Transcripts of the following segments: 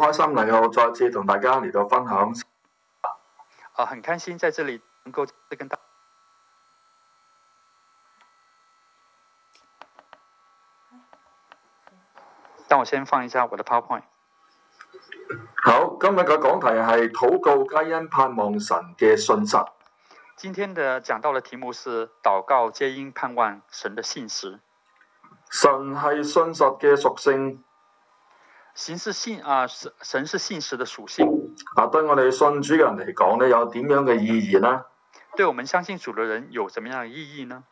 開心能夠再次同大家嚟到分享。 很開心在這裡能夠跟大家。但我先放一下我的 PowerPoint。 好，今日嘅講題係禱告皆因盼望神嘅信實。 今天的講到的題目是禱告皆因盼望神的信實。 神係信實嘅屬性。 神是信實的屬性。 對我哋信主嘅人嚟講咧，有點樣嘅意義呢？ 對我們相信主的人有怎麼樣嘅意義呢？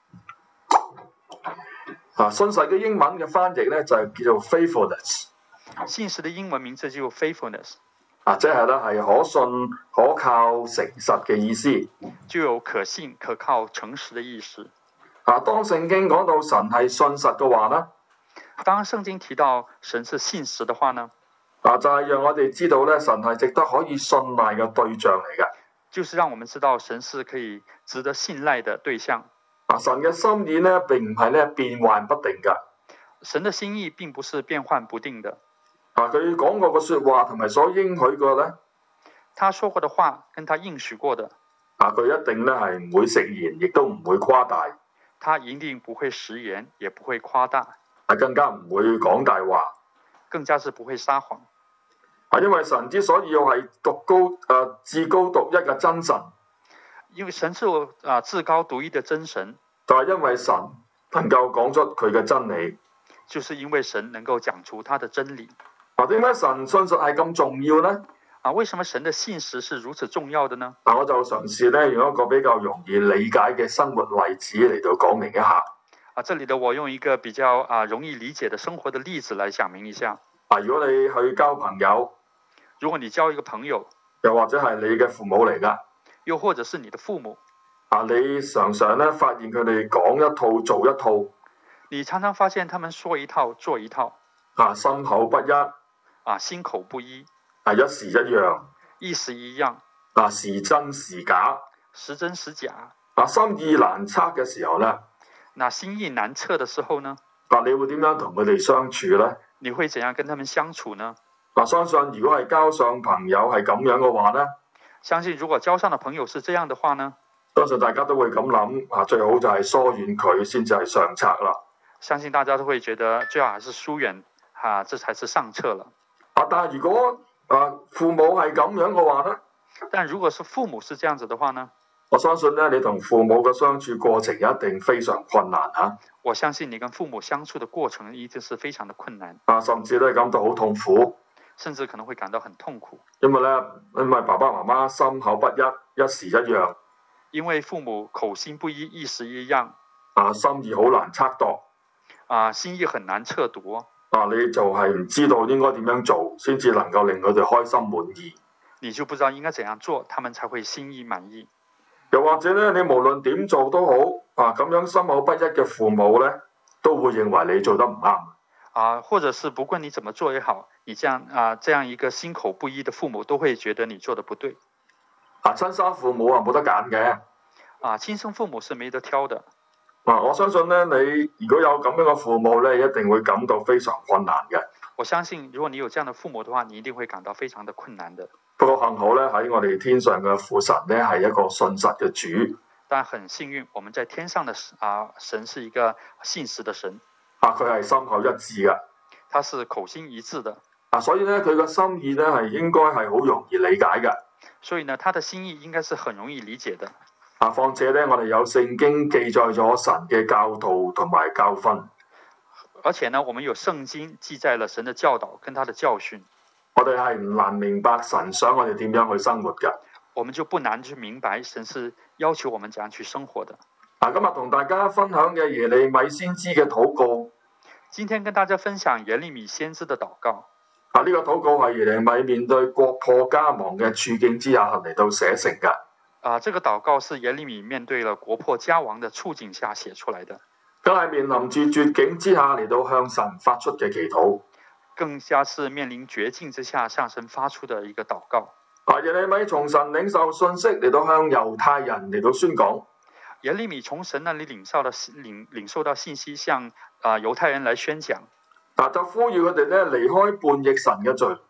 信實嘅英文嘅翻譯咧就係叫做 faithfulness。 信實的英文名字就 faithfulness。 即係咧係可信、可靠、誠實嘅意思。 就有可信、可靠、誠實的意思。 當聖經講到神係信實嘅話呢？ 當聖經提到神是信實的話呢？ 就係讓我哋知道咧，神係值得可以信賴嘅對象嚟嘅。 就是讓我們知道神是可以值得信賴的對象。 神嘅心意咧並唔係咧變幻不定嘅。 神的心意並不是變幻不定的。 佢講過嘅說話同埋所應許過咧， 他說過的話跟他應許過的， 佢一定咧係唔會食言，亦都唔會誇大。 他一定不會食言，也不會誇大， 更加唔會講大話， 更加是不會撒謊。 因為神之所以要係至高獨一嘅真神， 因為神是至高獨一的真神， 就係因為神能夠講出佢嘅真理， 就是因為神能夠講出他的真理。 點解神信實係咁重要呢？ 為什麼神的信實是如此重要的呢？ 我就嘗試咧用一個比較容易理解嘅生活例子嚟到講明一下。 這裡的我用一個比較容易理解的生活的例子來講明一下。 如果你去交朋友， 如果你交一個朋友， 又或者係你嘅父母嚟噶， 又或者是你的父母， 你常常咧發現佢哋講一套做一套， 你常常發現他們說一套做一套， 心口不一， 心口不一， 一時一樣， 一時一樣， 時真時假， 時真時假， 心意難測嘅時候咧， 心意難測的時候呢？ 你會點樣同佢哋相處呢？ 你會怎樣跟他們相處呢？ 相信如果係交上朋友係咁樣嘅話呢， 相信如果交上的朋友是這樣的話呢， 相信大家都會咁諗，最好就係疏遠佢先至係上策啦。 相信大家都會覺得最好還是疏遠，這才是上策了。 但係如果父母係咁樣嘅話呢？ 但如果是父母是這樣子的話呢？ 我相信咧，你同父母嘅相處過程一定非常困難嚇。 我相信你跟父母相處的過程一定是非常的困難， 甚至咧感到好痛苦， 甚至可能會感到很痛苦。 因為爸爸媽媽心口不一，一時一樣。 因為父母口心不一，一時一樣。 心意好難測度。 心意很難測度。 你就係唔知道應該點樣做，先至能夠令佢哋開心滿意。 你就不知道應該怎樣做，他們才會心意滿意。 又或者咧，你無論點做都好，咁樣心口不一嘅父母咧，都會認為你做得唔啱。 或者是不管你怎麼做也好，你這樣一個心口不一的父母都會覺得你做得不對。 親生父母冇得揀嘅。 親生父母是沒得挑的。 我相信咧，你如果有咁樣嘅父母咧，一定會感到非常困難嘅。 我相信如果你有這樣的父母的話，你一定會感到非常的困難的。 不過幸好咧，喺我哋天上嘅父神咧係一個信實嘅主。 但很幸運，我們在天上的神是一個信實的神。 佢係心口一致嘅。 他是口心一致的。 所以咧，佢嘅心意咧係應該係好容易理解嘅。 所以呢，他的心意應該是很容易理解的。 況且咧，我哋有聖經記載咗神嘅教導同埋教訓。 而且呢，我們有聖經記載了神的教導跟他的教訓。 我哋係唔難明白神想我哋點樣去生活嘅。 我們就不難去明白神是要求我們怎樣去生活的。 今日同大家分享嘅耶利米先知嘅禱告。 今天跟大家分享耶利米先知的禱告。 呢個禱告係耶利米面對國破家亡嘅處境之下嚟到寫成嘅。 這個禱告是耶利米面對了國破家亡的處境下寫出來的。 更係面臨住絕境之下嚟到向神發出嘅祈禱。 更加是面臨絕境之下向神發出的一個禱告。 耶利米從神領受信息嚟到向猶太人嚟到宣講。 耶利米從神那裡領受到信息，向猶太人來宣講。 就呼籲佢哋咧離開叛逆神嘅罪。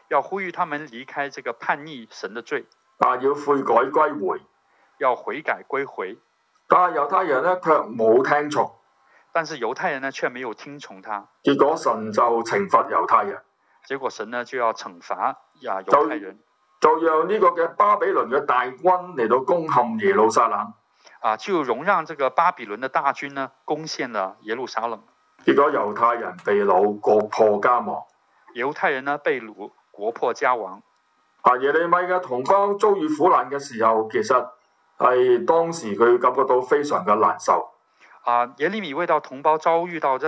要呼籲他們離開這個叛逆神的罪， 要悔改歸回。 要悔改歸回。 但係猶太人咧卻冇聽從， 但是猶太人呢卻沒有聽從他， 結果神就懲罰猶太人， 結果神呢就要懲罰猶太人， 就讓呢個嘅巴比倫嘅大軍嚟到攻陷耶路撒冷。 就容讓這個巴比倫的大軍呢攻陷了耶路撒冷。 結果猶太人被擄，國破家亡。 猶太人呢被擄，國破家亡。 耶利米嘅同胞遭遇苦難嘅時候，其實係當時佢感覺到非常嘅難受。 耶利米為到同胞遭遇到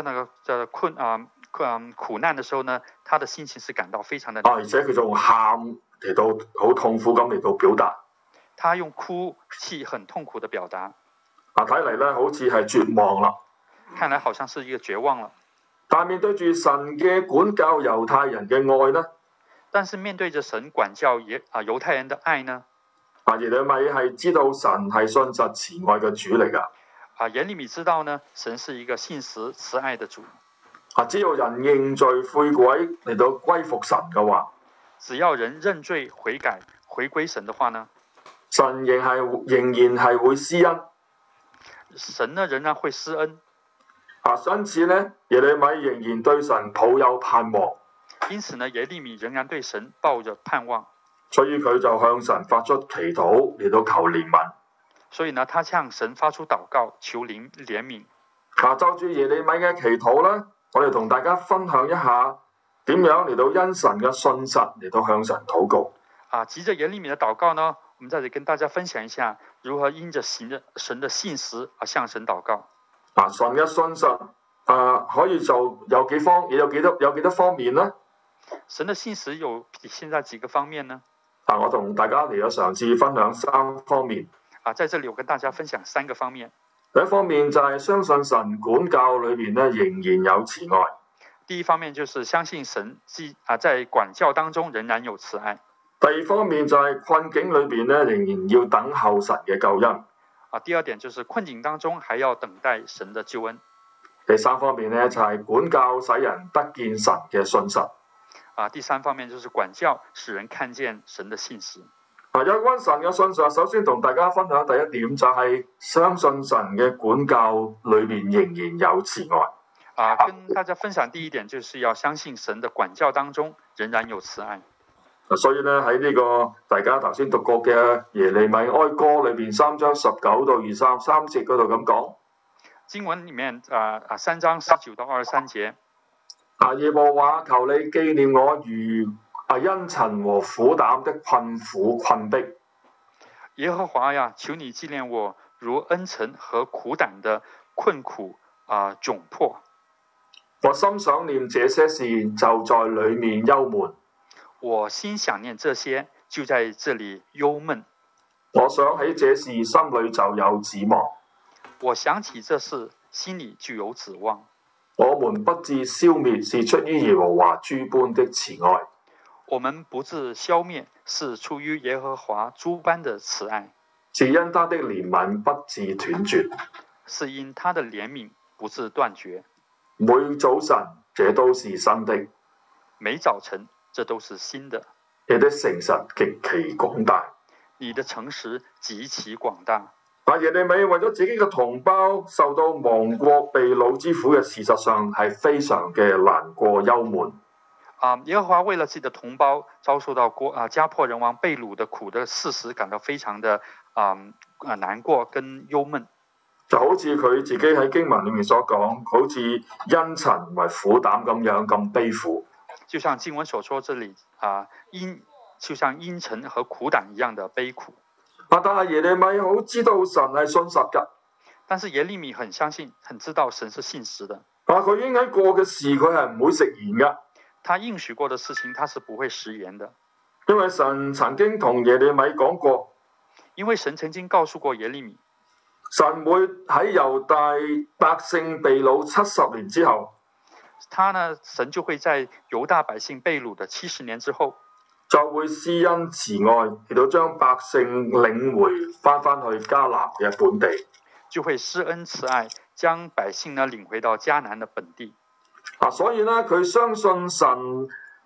苦難的時候呢，他的心情是感到非常的難受。 而且佢仲喊嚟到好痛苦咁嚟到表達。 他用哭泣很痛苦的表達。 睇嚟咧好似係絕望啦。 看來好像是一個絕望了。 但面對住神嘅管教猶太人嘅愛呢？ 但是面對着神管教猶太人的愛呢？ 耶利米係知道神係信實慈愛嘅主嚟噶。 耶利米知道呢，神是一個信實慈愛的主。 只要人認罪悔改嚟到歸服神嘅話， 只要人認罪悔改回歸神的話呢， 神仍然係會施恩。 神呢仍然會施恩。 因此呢，耶利米仍然對神抱有盼望。 因此呢，耶利米仍然對神抱着盼望。 所以佢就向神發出祈禱嚟到求憐憫。 所以呢，他向神發出禱告求憐憫。 就住耶利米嘅祈禱咧，我哋同大家分享一下點樣嚟到因神嘅信實嚟到向神禱告。 藉着耶利米嘅禱告呢，我們在這裡跟大家分享一下如何因着神的信實而向神禱告。 神嘅信實可以就有幾多方面呢？ 神的信實有現在幾個方面呢？ 我同大家嚟到嘗試分享3方面。 在這裡我跟大家分享3個方面。 第一方面就係相信神管教裏面咧仍然有慈愛。 第一方面就是相信神在管教當中仍然有慈愛。 第二方面就係困境裏邊咧仍然要等候神嘅救恩。 第二點就是困境當中還要等待神的救恩。 第三方面咧就係管教使人得見神嘅信實。 第三方面就是管教使人看見神的信實。 有關神嘅信實，首先同大家分享第一點就係相信神嘅管教裏邊仍然有慈愛。 跟大家分享第一點就是要相信神的管教當中仍然有慈愛。 所以呢，喺呢個大家頭先讀過嘅耶利米哀歌裏邊3章19到23節嗰度咁講。 經文裏面3章19到23節。 耶和華，求你紀念我如茵陳和苦膽的困苦困迫。 耶和華呀，求你紀念我如茵陳和苦膽的困苦窘迫。 我心想念這些事，就在裏面憂悶。 我心想念這些，就在這裡憂悶。 我想起這事，心裡就有指望。 我想起這事，心裡就有指望。 我們不致消滅，是出於耶和華諸般的慈愛。 我們不致消滅，是出於耶和華諸般的慈愛。 是因他的憐憫不致斷絕。 是因他的憐憫不致斷絕。 每早晨，這都是新的。 每早晨，這都是新的。 你的誠實極其廣大。 你的誠實極其廣大。 耶利米為咗自己嘅同胞受到亡國被擄之苦嘅事實上係非常嘅難過憂悶。 耶和華為了自己的同胞遭受到家破人亡被擄的苦的事實感到非常的難過跟憂悶。 就好似佢自己喺經文裏面所講，好似茵陳為苦膽咁樣咁悲苦。 就像經文所說，這裡就像茵陳和苦膽一樣的悲苦。 但係耶利米好知道神係信實㗎。 但是耶利米很相信，很知道神是信實的。 佢應該過嘅事，佢係唔會食言㗎。 他應許過的事情，他是不會食言的。 因為神曾經同耶利米講過。 因為神曾經告訴過耶利米， 神會喺猶大百姓被擄70年之後， 神就會在猶大百姓被擄的70年之後， 就會施恩慈愛，嚟到將百姓領回翻去迦南嘅本地。 就會施恩慈愛，將百姓領回到迦南的本地。 所以呢，佢相信神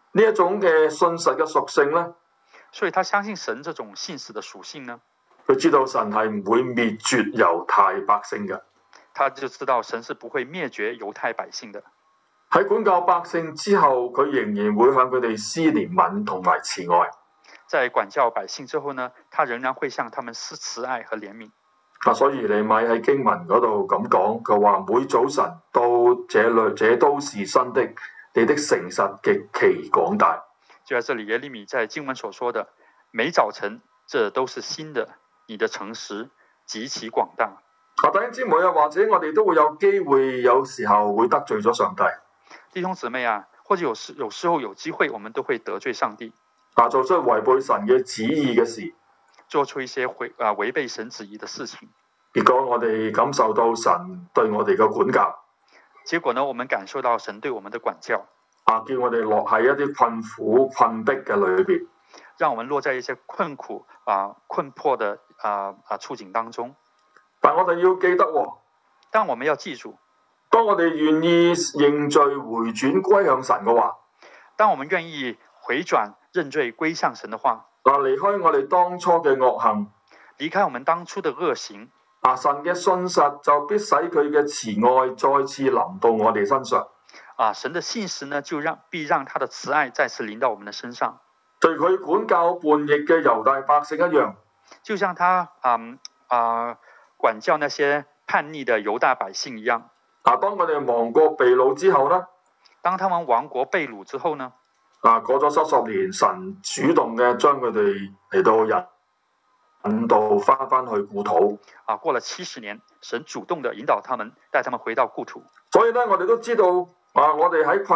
呢一種嘅信實嘅屬性咧， 所以他相信神這種信實的屬性呢， 佢知道神係唔會滅絕猶太百姓嘅。 他就知道神是不會滅絕猶太百姓的。 喺管教百姓之後，佢仍然會向佢哋施憐憫同埋慈愛。 在管教百姓之後呢，他仍然會向他們施慈愛和憐憫。 所以耶利米喺經文嗰度咁講，佢話每早晨到這都是新的，你的誠實極其廣大。 就在這裡，耶利米在經文所說的，每早晨這都是新的，你的誠實極其廣大。 弟兄姊妹啊，或者我哋都會有機會，有時候會得罪咗上帝。 弟兄姊妹啊，或者有時候有機會，我們都會得罪上帝， 做出違背神嘅旨意嘅事， 做出一些違背神旨意的事情。 結果我哋感受到神對我哋嘅管教。 結果呢，我們感受到神對我們的管教。 叫我哋落喺一啲困苦困迫嘅裏邊， 讓我們落在一些困苦困迫的處境當中。 但我哋要記得， 但我們要記住， 當我哋願意認罪回轉歸向神嘅話， 當我們願意回轉認罪歸向神的話， 離開我哋當初嘅惡行， 離開我們當初的惡行， 神嘅信實就必使佢嘅慈愛再次臨到我哋身上。 神的信實呢，必讓他的慈愛再次臨到我們的身上。 對佢管教叛逆嘅猶大百姓一樣， 就像他管教那些叛逆的猶大百姓一樣。 當佢哋亡國被擄之後呢， 當他們亡國被擄之後呢， 過咗70年，神主動嘅將佢哋嚟到引導翻去故土。 過了70年，神主動的引導他們，帶他們回到故土。 所以呢，我哋都知道，我哋喺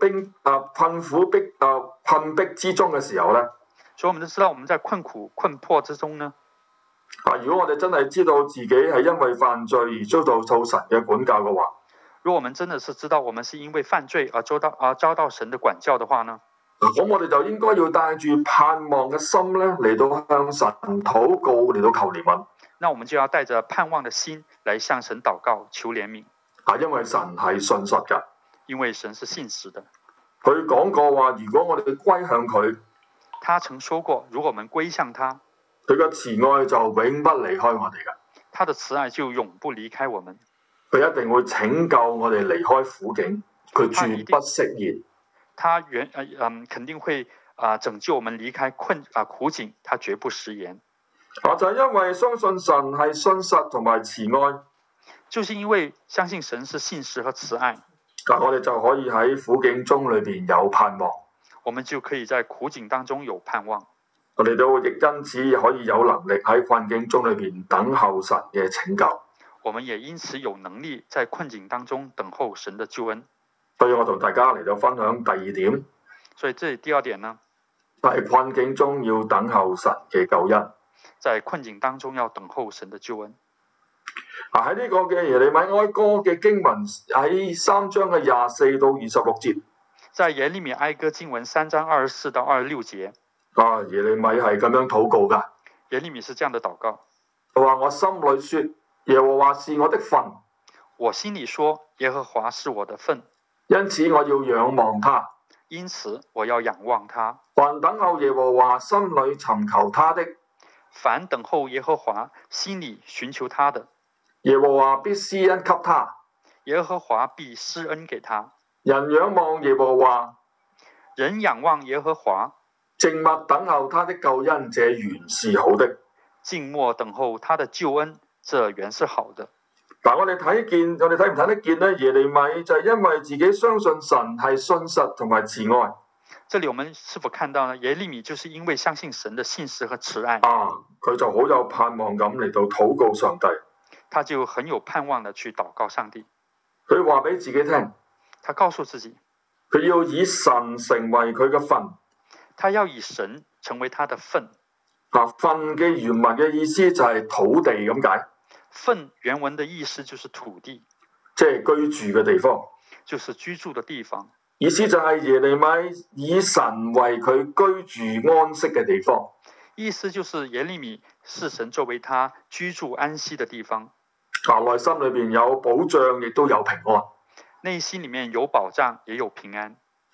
困迫之中嘅時候呢， 所以我們都知道我們在困苦困迫之中呢。 如果我哋真係知道自己係因為犯罪而遭到神嘅管教嘅話， 如果我們真的是知道我們是因為犯罪而遭到神的管教的話呢， 咁我哋就應該要帶住盼望嘅心咧嚟到向神禱告，嚟到求憐憫。 那我們就要帶着盼望的心來向神禱告求憐憫。 因為神係信實㗎， 因為神是信實的。 佢講過話，如果我哋歸向佢， 他曾說過，如果我們歸向他， 佢嘅慈愛就永不離開我哋㗎。 他的慈愛就永不離開我們。 佢一定會拯救我哋離開苦境，佢絕不食言。 他肯定會拯救我們離開苦境，他絕不食言。 就係因為相信神係信實同埋慈愛， 就是因為相信神是信實和慈愛， 我哋就可以喺苦境中裏邊有盼望。 我們就可以在苦境當中有盼望。 我哋都亦因此可以有能力喺困境中裏邊等候神嘅拯救。 我們也因此有能力在困境當中等候神的救恩。 所以我同大家嚟到分享第二點。 所以這裡第二點呢， 喺困境中要等候神嘅救恩。 在困境當中要等候神的救恩。 喺呢個嘅耶利米哀歌嘅經文喺3章嘅24到26節。 在耶利米哀歌經文3章24到26節。 耶利米係咁樣禱告噶。 耶利米是這樣的禱告。 佢話：我心裏說，耶和華是我的份。 我心裏說，耶和華是我的份。 因此我要仰望他。 因此我要仰望他。 凡等候耶和華，心裏尋求他的。 凡等候耶和華，心裏尋求他的。 耶和華必施恩給他。 耶和華必施恩給他。 人仰望耶和華。 人仰望耶和華。 靜默等候他的救恩，這原是好的。 靜默等候他的救恩，這原是好的。 我哋睇唔睇得見呢？耶利米就係因為自己相信神係信實同埋慈愛。 這裡我們是否看到呢？耶利米就是因為相信神的信實和慈愛， 佢就好有盼望咁嚟到禱告上帝。 他就很有盼望的去禱告上帝。 佢話俾自己聽， 他告訴自己， 佢要以神成為佢嘅份。 他要以神成為他的份。 份嘅原文嘅意思就係土地咁解。 份原文的意思就是土地， 即係居住嘅地方， 就是居住的地方。 意思就係耶利米以神為佢居住安息嘅地方。 意思就是耶利米是神作為他居住安息的地方。 內心裏邊有保障，亦都有平安。 內心裡面有保障，也有平安。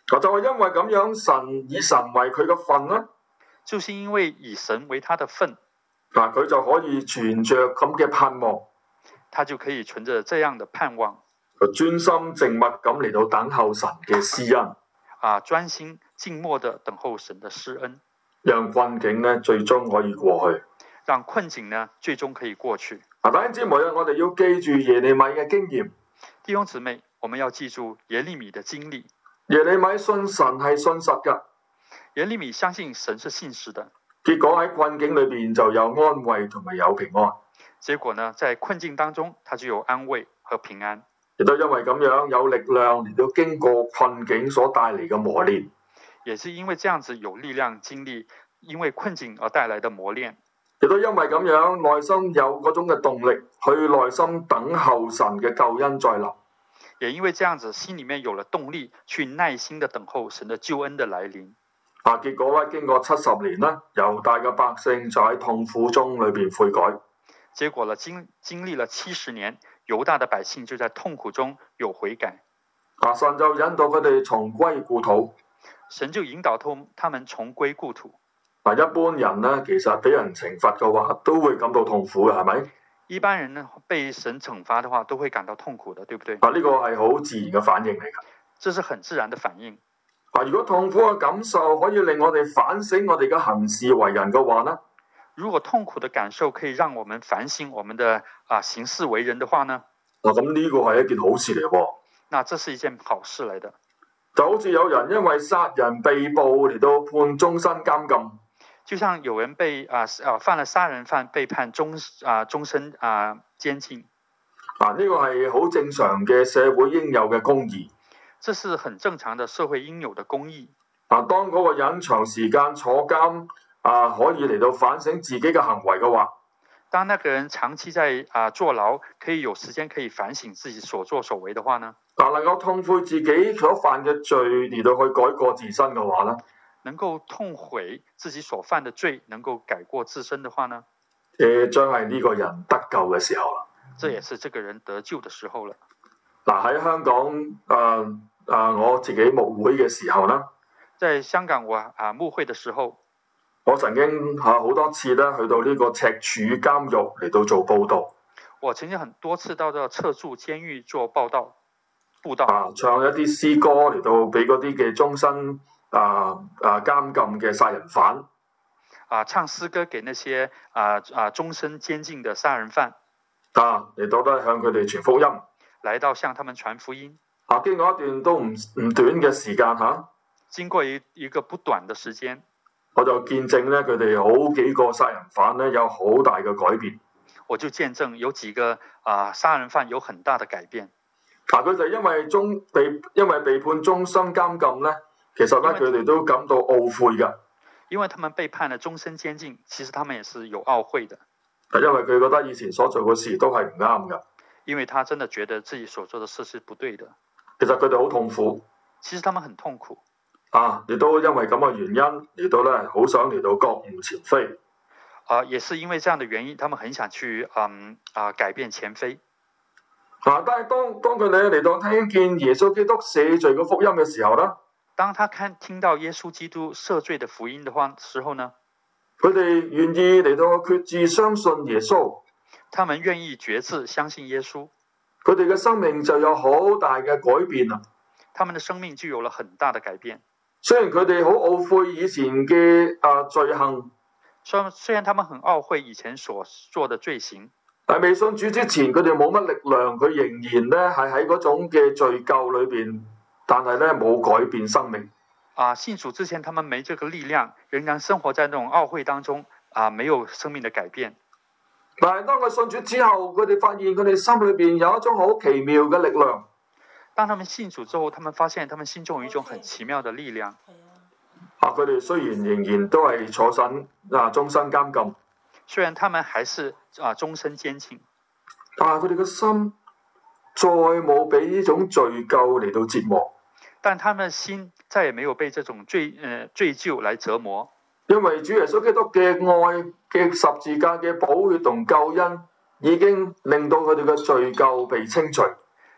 就係因為咁樣，神以神為佢嘅份啦， 就是因為以神為他的份， 佢就可以存着咁嘅盼望， 他就可以存着這樣的盼望， 專心靜默咁嚟到等候神嘅施恩， 專心靜默地等候神的施恩， 讓困境呢最終可以過去， 讓困境呢最終可以過去。 弟兄姊妹，我哋要記住耶利米嘅經驗。 弟兄姊妹，我們要記住耶利米的經歷。 耶利米信神係信實㗎， 耶利米相信神是信實的， 結果喺困境裏邊就有安慰同埋有平安。 結果呢，在困境當中，他就有安慰和平安。 亦都因為咁樣有力量嚟到經過困境所帶嚟嘅磨練。 也是因為這樣子有力量經歷因為困境而帶來的磨練。 亦都因為咁樣內心有嗰種嘅動力，去耐心等候神嘅救恩再臨。 也因為這樣子，心裡面有了動力，去耐心的等候神的救恩的來臨。 結果咧，經過70年啦，猶大嘅百姓就喺痛苦中裏邊悔改。 結果呢，經歷了70年，猶大的百姓就在痛苦中有悔改。 神就引導佢哋重歸故土。 神就引導他們重歸故土。 一般人呢，其實俾人懲罰嘅話，都會感到痛苦嘅，係咪？ 一般人呢，被神懲罰的話，都會感到痛苦的，對不對？ 呢個係好自然嘅反應嚟㗎。 這是很自然的反應。 如果痛苦嘅感受可以令我哋反省我哋嘅行事為人嘅話呢？ 如果痛苦的感受可以讓我們反省我們的行事為人的話呢？ 咁呢個係一件好事嚟喎。 那這是一件好事嚟的。 就好似有人因為殺人被捕嚟到判終身監禁。 就像有人被犯了殺人犯被判終身監禁。 呢個係好正常嘅社會應有嘅公義。 這是很正常的社會應有的公義。 當嗰個人長時間坐監可以嚟到反省自己嘅行為嘅話， 當那個人長期在坐牢，可以有時間可以反省自己所作所為的話呢？ 能夠痛悔自己所犯嘅罪嚟到去改過自身嘅話呢？ 能夠痛悔自己所犯的罪，能夠改過自身的話呢？ 將係呢個人得救嘅時候啦。 這也是這個人得救的時候了。 喺香港我自己牧會嘅時候呢， 在香港我牧會的時候， 我曾經好多次咧去到呢個赤柱監獄嚟到做報道。 我曾經很多次到咗赤柱監獄做布道， 唱一啲詩歌嚟到俾嗰啲嘅終身監禁嘅殺人犯。 唱詩歌給那些終身監禁的殺人犯。 嚟到咧向佢哋傳福音。 來到向他們傳福音。 經過一段都唔短嘅時間經過一個不短的時間， 我就見證咧佢哋好幾個殺人犯咧有好大嘅改變。 我就見證有幾個殺人犯有很大的改變。 佢哋因為被判終身監禁咧，其實咧佢哋都感到懊悔㗎。 因為他們被判了終身監禁，其實他們也是有懊悔的。 因為佢覺得以前所做嘅事都係唔啱㗎。 因為他真的覺得自己所做的事是不對的。 其實佢哋好痛苦。 其實他們很痛苦。 亦都因為咁嘅原因嚟到咧，好想嚟到覺悟前非。 也是因為這樣的原因，他們很想去改變前非。 但係當佢哋嚟到聽見耶穌基督赦罪嘅福音嘅時候咧， 當他聽到耶穌基督赦罪的福音的時候呢， 佢哋願意嚟到決志相信耶穌。 他們願意決志相信耶穌， 佢哋嘅生命就有好大嘅改變啦。 他們的生命就有了很大的改變。 雖然佢哋好懊悔以前嘅罪行， 雖然他們很懊悔以前所做的罪行， 但未信主之前，佢哋冇乜力量，佢仍然咧係喺嗰種嘅罪疚裏邊，但係咧冇改變生命。 信主之前，他們沒這個力量，仍然生活在那種懊悔當中，沒有生命的改變。 但係當佢信主之後，佢哋發現佢哋心裏邊有一種好奇妙嘅力量。 當他們信主之後，他們發現他們心中有一種很奇妙的力量。 佢哋雖然仍然都係坐審終身監禁， 雖然他們還是終身監禁， 但係佢哋嘅心再冇俾呢種罪疚嚟到折磨。 但他們的心再也沒有被這種罪疚來折磨。 因為主耶穌基督嘅愛嘅十字架嘅寶血同救恩，已經令到佢哋嘅罪疚被清除。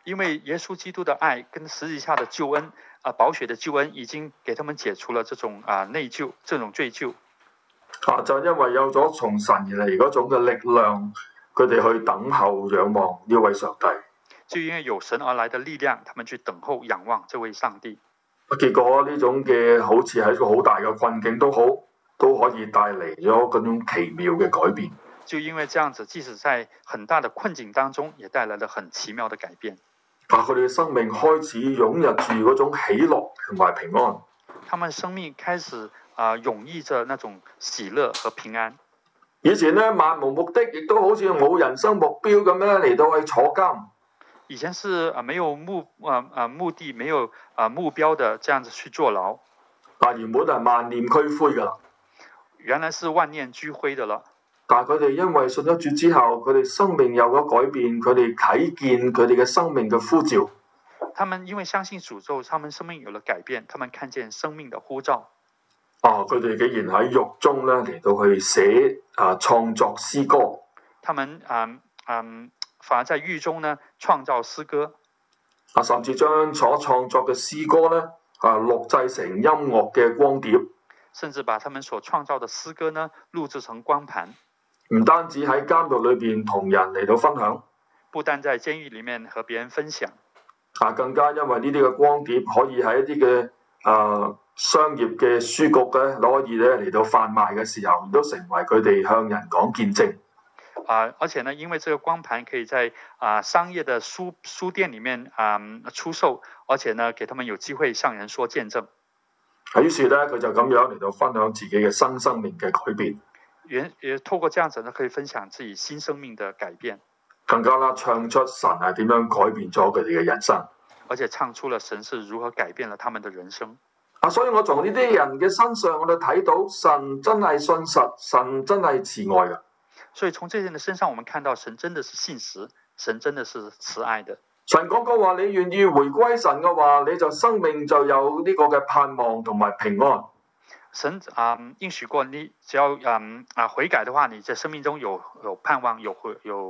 因為耶穌基督的愛跟十字架的救恩寶血的救恩已經給他們解除了這種內疚，這種罪疚。 就因為有咗從神而嚟嗰種嘅力量，佢哋去等候仰望呢位上帝。 就因為有神而來的力量，他們去等候仰望這位上帝。 結果呢種嘅好似係一個好大嘅困境都好，都可以帶嚟咗嗰種奇妙嘅改變。 就因為這樣子，即使在很大的困境當中，也帶來了很奇妙的改變。 佢哋嘅生命開始湧入住嗰種喜樂同埋平安。 他們生命開始湧溢着那種喜樂和平安。 以前咧漫無目的，亦都好似冇人生目標咁樣嚟到去坐監。 以前是沒有目的、沒有目標的，這樣子去坐牢。 原本係萬念俱灰噶啦。 原來是萬念俱灰的了。 但係佢哋因為信咗主之後，佢哋生命有咗改變，佢哋睇見佢哋嘅生命嘅呼召。 他們因為相信主之後，他們生命有了改變，他們看見生命的呼召。 佢哋竟然喺獄中咧嚟到去寫創作詩歌。 他們反而在獄中呢創造詩歌。 甚至將所創作嘅詩歌咧錄製成音樂嘅光碟。 甚至把他們所創造的詩歌呢錄製成光盤。 唔單止喺監獄裏邊同人嚟到分享， 不單在監獄裡面和別人分享， 更加因為呢啲嘅光碟可以喺一啲嘅商業嘅書局咧可以咧嚟到販賣嘅時候，亦都成為佢哋向人講見證。 而且呢，因為這個光盤可以在商業的書店裡面出售，而且呢，給他們有機會向人說見證。 於是咧，佢就咁樣嚟到分享自己嘅新生命嘅改變。 也透過這樣子呢，可以分享自己新生命的改變。 更加啦，唱出神係點樣改變咗佢哋嘅人生。 而且唱出了神是如何改變了他們的人生。 所以我從呢啲人嘅身上，我哋睇到神真係信實，神真係慈愛嘅。 所以從這些人的身上，我們看到神真的是信實，神真的是慈愛的。 神講過話，你願意回歸神嘅話，你就生命就有呢個嘅盼望同埋平安。 神應許過，你只要悔改的話，你在生命中有盼望，有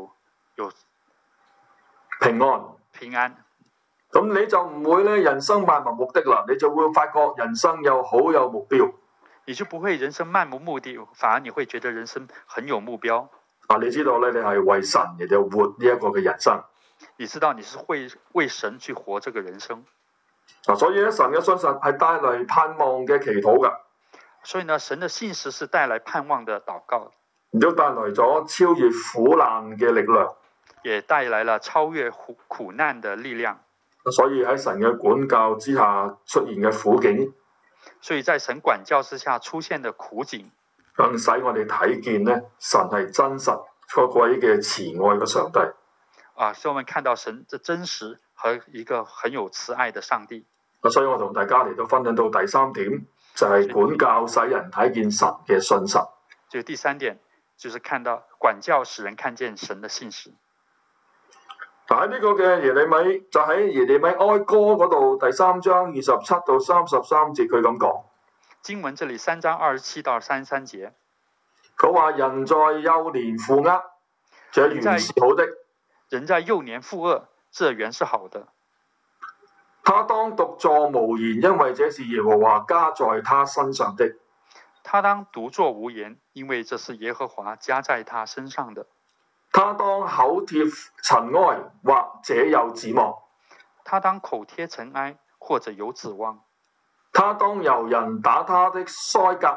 平安。 平安。 咁你就唔會咧人生漫無目的啦，你就會發覺人生又好有目標。 你就不會人生漫無目的，反而你會覺得人生很有目標。 你知道咧，你係為神嚟到活呢一個嘅人生。 你知道你是會為神去活這個人生。 所以咧，神嘅信實係帶嚟盼望嘅祈禱噶。 所以呢，神的信實是帶來盼望的禱告， 亦都帶來咗超越苦難嘅力量， 也帶來了超越苦難的力量。 所以喺神嘅管教之下出現嘅苦境， 所以在神管教之下出現的苦境， 更使我哋睇見咧，神係真實嗰位嘅慈愛嘅上帝。 所以我們看到神的真實和一個很有慈愛的上帝。 所以我同大家嚟到分享到第三點，就係管教使人睇見神嘅信實。 就第三點，就是看到管教使人看見神的信實。 喺呢個嘅耶利米，就喺耶利米哀歌嗰度第3章27到33節，佢咁講。 經文這裡3章27到33節， 佢話人在幼年負軛，這原是好的。 人在幼年負軛，這原是好的。 他當獨坐無言，因為這是耶和華加在他身上的。 他當獨坐無言，因為這是耶和華加在他身上的。 他當口貼塵埃，或者有指望。 他當口貼塵埃，或者有指望。 他當由人打他的腮頰。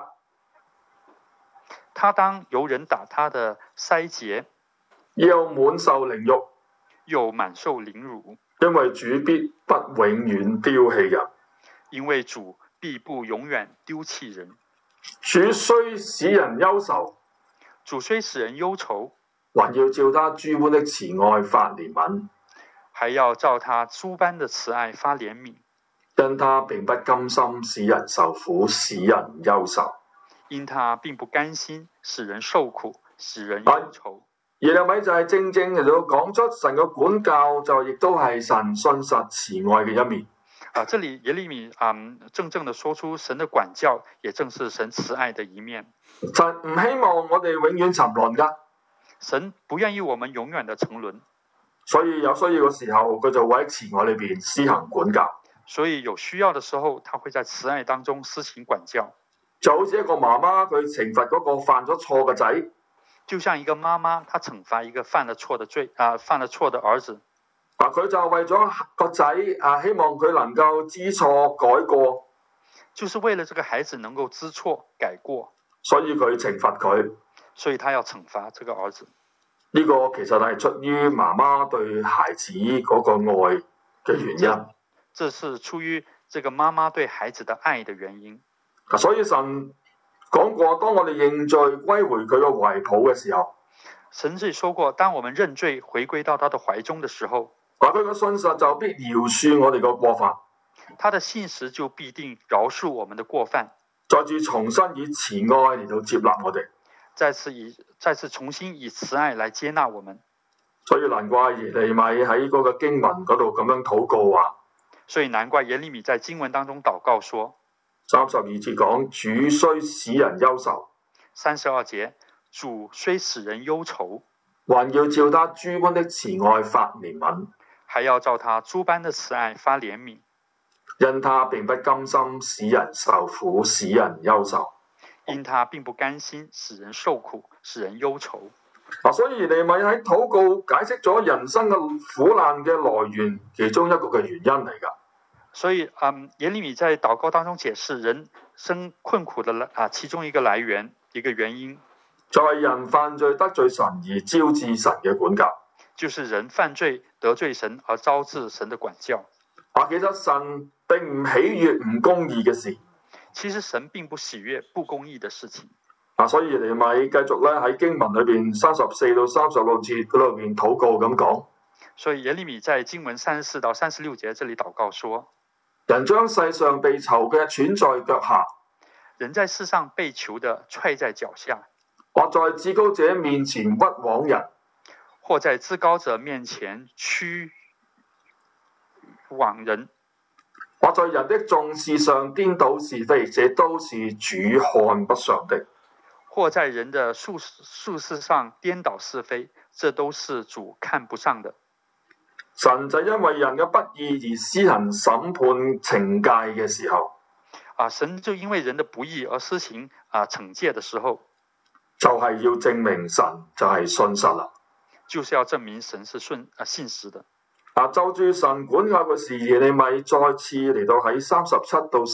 他當由人打他的腮節。 又滿受凌辱。 又滿受凌辱。 因為主必不永遠丟棄人。 因為主必不永遠丟棄人。 主雖使人憂愁。 主雖使人憂愁。 還要照他諸般的慈愛發憐憫。 還要照他諸般的慈愛發憐憫。 因他並不甘心使人受苦，使人憂愁。 因他並不甘心使人受苦，使人憂愁。 耶利米就係正正嚟到講出神嘅管教，就亦都係神信實慈愛嘅一面。 這裡耶利米正正的說出神的管教，也正是神慈愛的一面。 神唔希望我哋永遠沉淪噶。 神不願意我們永遠的沉淪。 所以有需要嘅時候，佢就會喺慈愛裏邊施行管教。 所以有需要的時候，他會在慈愛當中施行管教。 就好似一個媽媽佢懲罰嗰個犯咗錯嘅仔， 就像一個媽媽，她懲罰一個犯了錯的兒子。 佢就為咗個仔希望佢能夠知錯改過， 就是為了這個孩子能夠知錯改過， 所以佢懲罰佢。 所以他要懲罰這個兒子。 呢個其實係出於媽媽對孩子嗰個愛嘅原因。 這是出於這個媽媽對孩子的愛的原因。 所以神講過，當我哋認罪歸回佢嘅懷抱嘅時候， 神自己說過，當我們認罪回歸到他的懷中的時候， 佢嘅信實就必饒恕我哋嘅過犯， 他的信實就必定饒恕我們的過犯， 再次重新以慈愛嚟到接納我哋， 再次重新以慈愛來接納我們。 所以難怪耶利米喺嗰個經文嗰度咁樣禱告話， 所以難怪耶利米在經文當中禱告說 32節講，主雖使人憂愁 ，32節，主雖使人憂愁， 還要照他諸般的慈愛發憐憫， 還要照他諸般的慈愛發憐憫， 因他並不甘心使人受苦，使人憂愁。 因他並不甘心使人受苦，使人憂愁。 所以耶利米喺禱告解釋咗人生嘅苦難嘅來源，其中一個嘅原因嚟㗎。 所以耶利米在禱告當中解釋人生困苦的其中一個來源，一個原因， 就係人犯罪得罪神而招致神嘅管教。 就是人犯罪得罪神而招致神的管教。 其實神並唔喜悅唔公義嘅事。 其實神並不喜悅不公義的事情。 所以耶利米繼續咧喺經文裏邊34到36節嗰度邊禱告咁講。 所以耶利米在經文34到36節這裡禱告說： 人將世上被囚嘅踹在腳下， 人在世上被囚的踹在腳下， 或在至高者面前屈枉人， 或在至高者面前屈枉人， 或在人的重事上顛倒是非，這都是主看不上的。 或在人的術事上顛倒是非，這都是主看不上的。 神就因為人嘅不義而施行審判懲戒嘅時候， 神就因為人的不義而施行懲戒的時候， 就係要證明神就係信實啦。 就是要證明神是信實的。 就住神管教嘅事，耶利米再次嚟到喺37到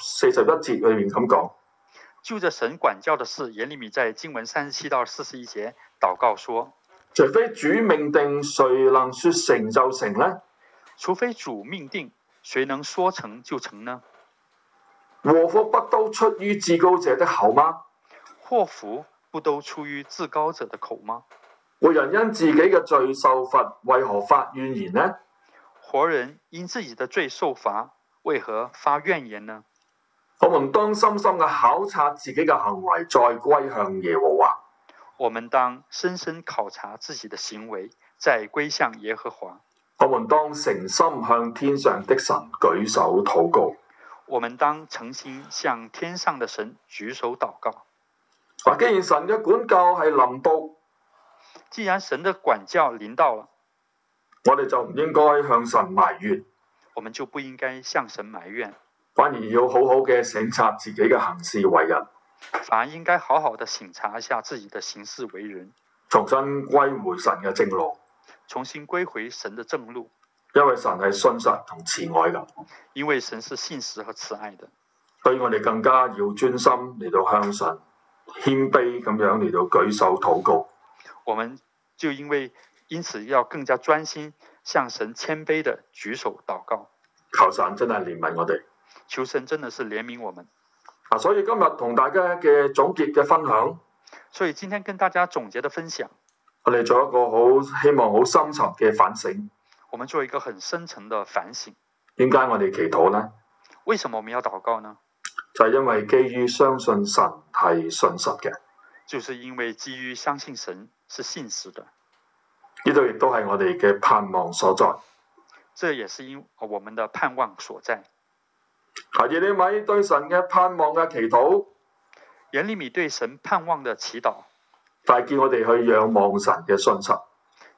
41節裏面咁講。 就着神管教的事，耶利米在經文37到41節禱告說： 除非主命定，誰能說成就成呢？ 除非主命定，誰能說成就成呢？ 禍福不都出於至高者的口嗎？ 禍福不都出於至高者的口嗎？ 活人因自己嘅罪受罰，為何發怨言呢？ 活人因自己的罪受罰，為何發怨言呢？ 我們當深深嘅考察自己嘅行為，再歸向耶和華。 我們當深深考察自己的行為，再歸向耶和華。 我們當誠心向天上的神舉手禱告。 我們當誠心向天上的神舉手禱告。 既然神嘅管教係臨到， 既然神的管教臨到了， 我哋就唔應該向神埋怨， 我們就不應該向神埋怨， 反而要好好嘅省察自己嘅行事為人， 反而應該好好的省察一下自己的行事為人， 重新歸回神嘅正路， 重新歸回神的正路， 因為神係信實同慈愛嘅， 因為神是信實和慈愛的， 所以我哋更加要專心嚟到向神謙卑咁樣嚟到舉手禱告。 我們就因此要更加專心向神謙卑的舉手禱告， 求神真係憐憫我哋， 求神真的是憐憫我們。 所以今日同大家嘅總結嘅分享， 所以今天跟大家總結的分享， 我哋做一個希望好深沉嘅反省。 我們做一個很深層的反省。 點解我哋祈禱呢？ 為什麼我們要禱告呢？ 就係因為基於相信神係信實嘅， 就是因為基於相信神是信實的。 呢度亦都係我哋嘅盼望所在。 這也是因我們的盼望所在。 耶利米對神嘅盼望嘅祈禱， 耶利米對神盼望的祈禱， 但係叫我哋去仰望神嘅信實，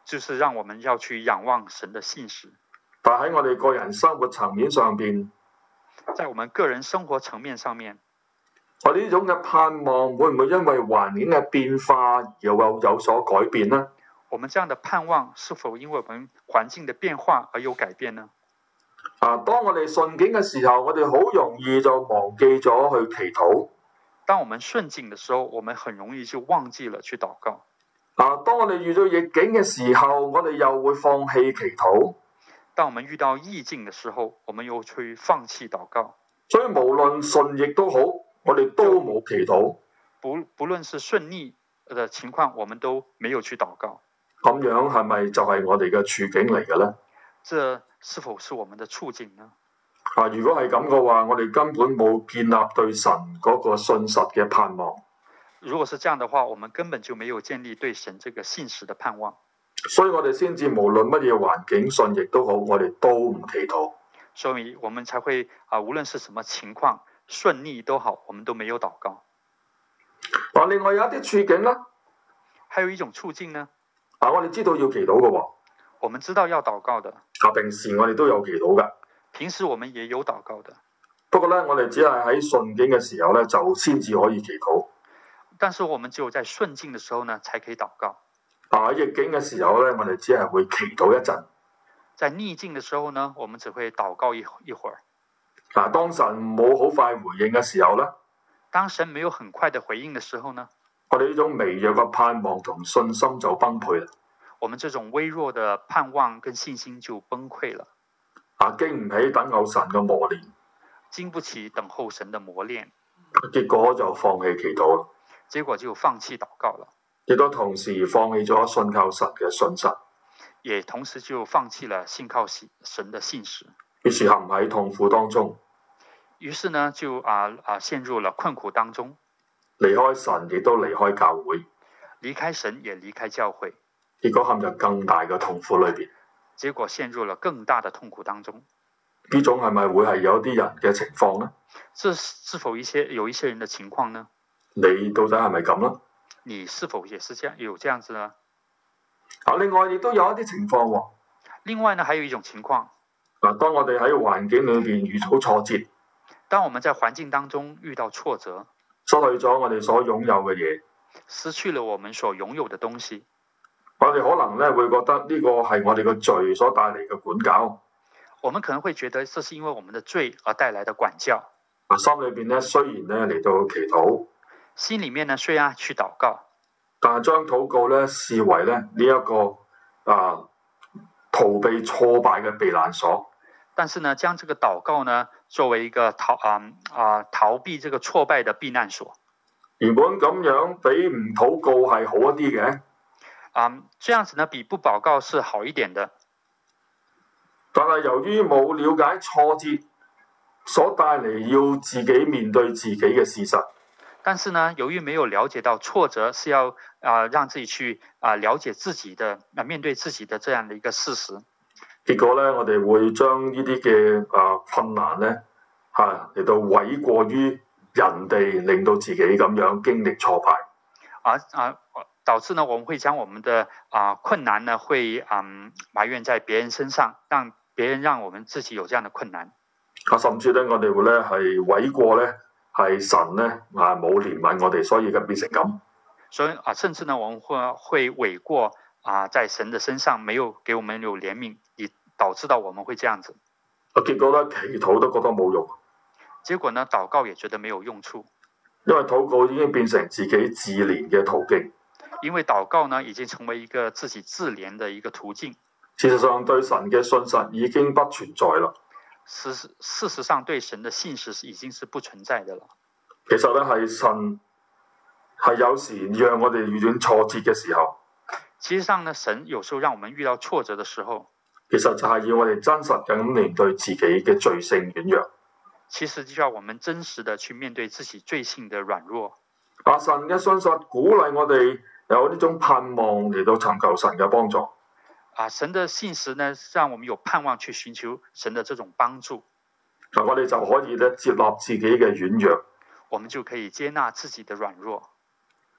就是讓我們要去仰望神的信實。 但喺我哋個人生活層面上邊， 在我們個人生活層面上面， 我哋呢種嘅盼望會唔會因為環境嘅變化而有所改變呢？ 我們這樣的盼望是否因為我們環境的變化而有改變呢？ 當我哋順境嘅時候，我哋好容易就忘記咗去祈禱。 當我們順境的時候，我們很容易就忘記了去禱告。 當我哋遇到逆境嘅時候，我哋又會放棄祈禱。 當我們遇到逆境的時候，我們又去放棄禱告。 所以無論順逆都好，我哋都冇祈禱。 不論是順逆的情況，我們都沒有去禱告。 咁樣係咪就係我哋嘅處境嚟嘅呢？ 這是否是我們的處境呢？ 如果係咁嘅話，我哋根本冇建立對神嗰個信實嘅盼望。 如果是這樣的話，我們根本就沒有建立對神這個信實的盼望。 所以我哋先至無論乜嘢環境順逆都好，我哋都唔祈禱。 所以我們才會無論是什麼情況，順逆都好，我們都沒有禱告。 另外有一啲處境呢， 還有一種處境呢， 我哋知道要祈禱嘅喎。 我們知道要禱告的。 平時我哋都有祈禱嘅。 平時我們也有禱告的。 不過呢，我哋只係喺順境嘅時候呢，就先至可以祈禱。 但是我們只有在順境的時候呢，才可以禱告。 喺逆境嘅時候呢，我哋只係會祈禱一陣。 在逆境的時候呢，我們只會禱告一會兒。 當神冇好快回應嘅時候呢， 當神沒有很快的回應的時候呢， 我哋呢種微弱嘅盼望同信心就崩潰啦。 我們這種微弱的盼望跟信心就崩潰了。 經唔起等候神嘅磨練， 經不起等候神的磨練， 結果就放棄祈禱啦。 結果就放棄禱告了， 亦都同時放棄咗信靠神嘅信實， 也同時就放棄了信靠神的信實。 於是陷喺痛苦當中， 於是呢就陷入了困苦當中， 離開神亦都離開教會， 離開神也離開教會， 結果陷入更大嘅痛苦裏邊。 結果陷入了更大的痛苦當中。 呢種係咪會係有啲人嘅情況呢？ 這是否有一些人的情況呢？ 你到底係咪咁呢？ 你是否也是有這樣子呢？ 另外亦都有一啲情況喎。 另外呢，還有一種情況。 當我哋喺環境裏邊遇到挫折， 當我們在環境當中遇到挫折， 失去咗我哋所擁有嘅嘢， 失去了我們所擁有的東西， 我哋可能咧會覺得呢個係我哋嘅罪所帶嚟嘅管教。 我們可能會覺得這是因為我們的罪而帶來的管教。 心裏邊咧雖然咧嚟到祈禱， 心裡面呢雖然去禱告， 但係將禱告咧視為咧呢一個逃避挫敗嘅避難所。 但是呢，將這個禱告呢作為一個逃避這個挫敗的避難所。 原本咁樣比唔禱告係好一啲嘅。 這樣子呢比不禱告是好一點的。 但係由於冇了解挫折所帶嚟要自己面對自己嘅事實， 但是呢，由於沒有了解到挫折是要讓自己去了解自己的面對自己的這樣的一個事實， 結果咧我哋會將呢啲嘅困難咧嚟到諉過於人哋，令到自己咁樣經歷挫敗， 導致呢我們會將我們的困難呢會埋怨在別人身上，讓別人讓我們自己有這樣的困難。 甚至咧我哋會咧係諉過咧係神咧冇憐憫我哋，所以就變成咁。 所以甚至呢我們會諉過在神的身上沒有給我們有憐憫，以導致到我們會這樣子。 結果咧祈禱都覺得冇用。 結果呢禱告也覺得沒有用處， 因為禱告已經變成自己自憐嘅途徑。 因為禱告呢已經成為一個自己自憐的一個途徑。 事實上對神嘅信實已經不存在啦。 事實上對神的信實已經是不存在的了。 其實咧係神係有時讓我哋遇到挫折嘅時候， 其實上呢神有時候讓我們遇到挫折的時候， 其實就係要我哋真實咁面對自己嘅罪性軟弱。 其實就要我們真實的去面對自己罪性的軟弱。 神嘅信實鼓勵我哋有呢種盼望嚟到尋求神嘅幫助。 神的信實呢，讓我們有盼望去尋求神的這種幫助。 我哋就可以咧接納自己嘅軟弱， 我們就可以接納自己的軟弱。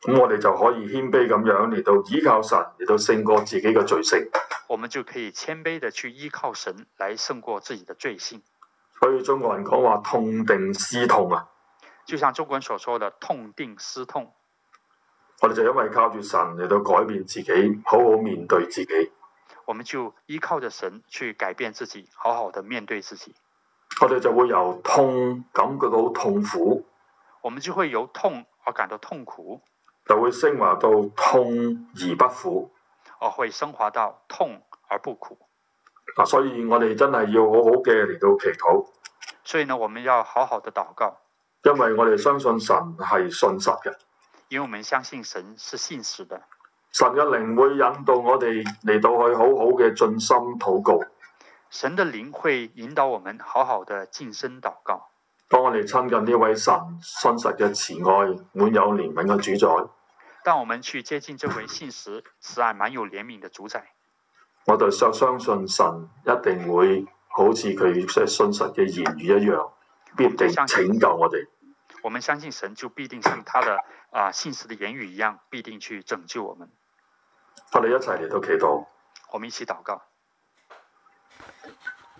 咁我哋就可以謙卑咁樣嚟到依靠神，嚟到勝過自己嘅罪性。 我們就可以謙卑地去依靠神，來勝過自己的罪性。 所以中國人講話痛定思痛啊， 就像中國人所說的痛定思痛， 我哋就因為靠住神嚟到改變自己，好好面對自己。 我們就依靠着神去改變自己，好好的面對自己。 我哋就會由痛感覺到痛苦， 我們就會由痛而感到痛苦， 就會升華到痛而不苦。 而會升華到痛而不苦。 所以我哋真係要好好嘅嚟到祈禱。 所以呢，我們要好好的禱告， 因為我哋相信神係信實嘅。 因為我們相信神是信實的。 神嘅靈會引導我哋嚟到去好好嘅盡心禱告。 神的靈會引導我們好好的盡心禱告。 當我哋親近呢位神信實嘅慈愛、滿有憐憫嘅主宰， 當我們去接近這位信實、慈愛、滿有憐憫的主宰， 我哋就相信神一定會好似佢即係信實嘅言語一樣，必定拯救我哋。 我們相信神就必定像他的信實的言語一樣，必定去拯救我們。 我哋一齊嚟到祈禱。 我們一起禱告。